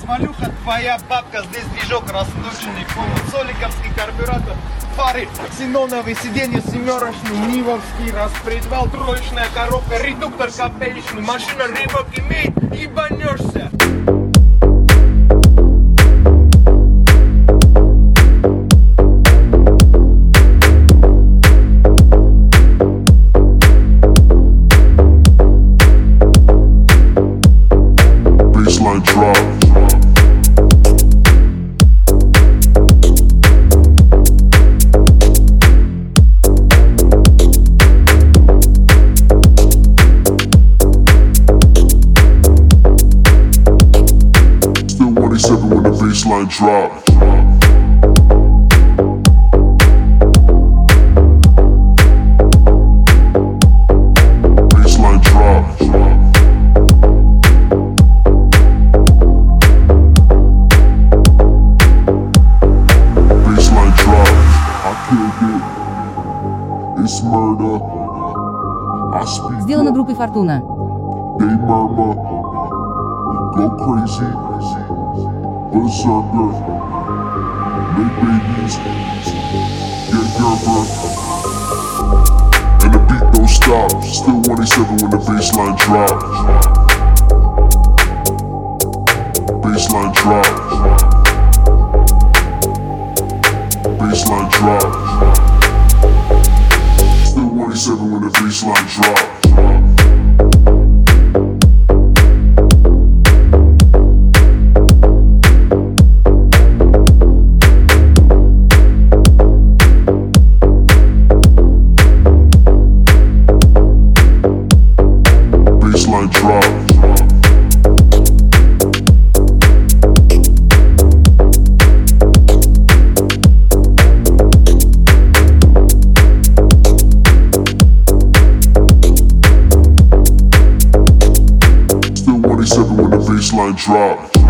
развалюха, твоя бабка, здесь движок расточенный, соликовский карбюратор, фары, ксеноновые сиденья, семерочный, нивовский распредвал, троечная коробка, редуктор копеечный, машина рыбок имеет, ебанешься. When the baseline drops. Baseline drops. Baseline drops. I killed it. It's murder. I speak. Сделано группой Фортуна. They murmur. Go crazy. Berserker, make babies, get Gerber, and the beat don't stop. Still 187 when the baseline drops. Baseline drops. Baseline drops. Still 187 when the baseline drops. Baseline drops. Still 187 when the baseline drops.